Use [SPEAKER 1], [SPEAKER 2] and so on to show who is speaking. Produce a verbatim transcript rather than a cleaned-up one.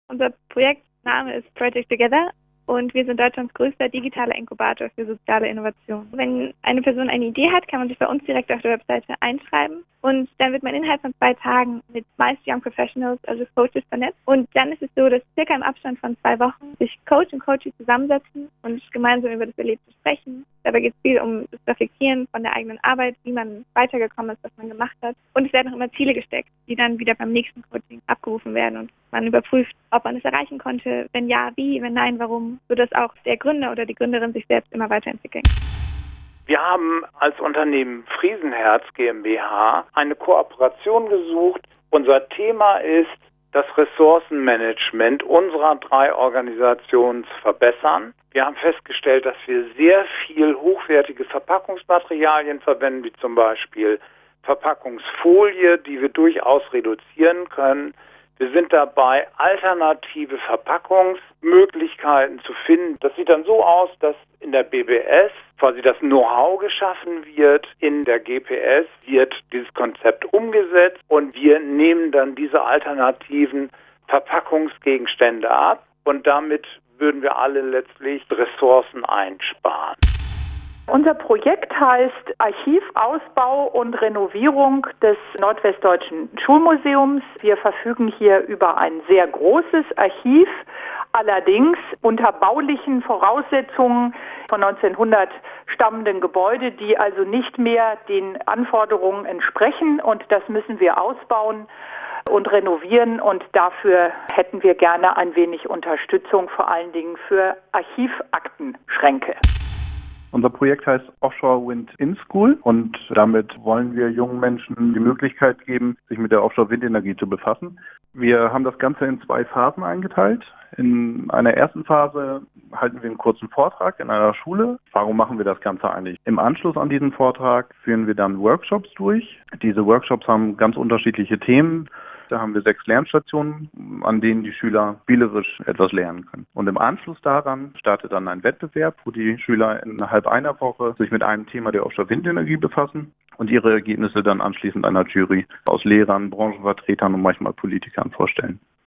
[SPEAKER 1] Unser Projektname ist Project Together und wir sind Deutschlands größter digitaler Inkubator für soziale Innovation. Wenn eine Person eine Idee hat, kann man sich bei uns direkt auf der Webseite einschreiben und dann wird man innerhalb von zwei Tagen mit meist Young Professionals, also Coaches, vernetzt. Und dann ist es so, dass circa im Abstand von zwei Wochen sich Coach und Coachie zusammensetzen und gemeinsam über das Erlebte sprechen. Dabei geht es viel um das Reflektieren von der eigenen Arbeit, wie man weitergekommen ist, was man gemacht hat. Und es werden auch immer Ziele gesteckt, die dann wieder beim nächsten Coaching abgerufen werden und man überprüft, ob man es erreichen konnte. Wenn ja, wie, wenn nein, warum, sodass auch der Gründer oder die Gründerin sich selbst immer weiterentwickeln.
[SPEAKER 2] Wir haben als Unternehmen Friesenherz GmbH eine Kooperation gesucht. Unser Thema ist, das Ressourcenmanagement unserer drei Organisationen zu verbessern. Wir haben festgestellt, dass wir sehr viel hochwertige Verpackungsmaterialien verwenden, wie zum Beispiel Verpackungsfolie, die wir durchaus reduzieren können. Wir sind dabei, alternative Verpackungsmöglichkeiten zu finden. Das sieht dann so aus, dass in der B B S quasi das Know-how geschaffen wird. In der G P S wird dieses Konzept umgesetzt und wir nehmen dann diese alternativen Verpackungsgegenstände ab und damit würden wir alle letztlich Ressourcen einsparen.
[SPEAKER 3] Unser Projekt heißt Archivausbau und Renovierung des Nordwestdeutschen Schulmuseums. Wir verfügen hier über ein sehr großes Archiv, allerdings unter baulichen Voraussetzungen von neunzehnhundert stammenden Gebäude, die also nicht mehr den Anforderungen entsprechen, und das müssen wir ausbauen und renovieren, und dafür hätten wir gerne ein wenig Unterstützung, vor allen Dingen für Archivaktenschränke.
[SPEAKER 4] Unser Projekt heißt Offshore Wind in School und damit wollen wir jungen Menschen die Möglichkeit geben, sich mit der Offshore-Windenergie zu befassen. Wir haben das Ganze in zwei Phasen eingeteilt. In einer ersten Phase halten wir einen kurzen Vortrag in einer Schule. Warum machen wir das Ganze eigentlich? Im Anschluss an diesen Vortrag führen wir dann Workshops durch. Diese Workshops haben ganz unterschiedliche Themen. Da haben wir sechs Lernstationen, an denen die Schüler spielerisch etwas lernen können. Und im Anschluss daran startet dann ein Wettbewerb, wo die Schüler innerhalb einer Woche sich mit einem Thema der Offshore-Windenergie befassen und ihre Ergebnisse dann anschließend einer Jury aus Lehrern, Branchenvertretern und manchmal Politikern vorstellen.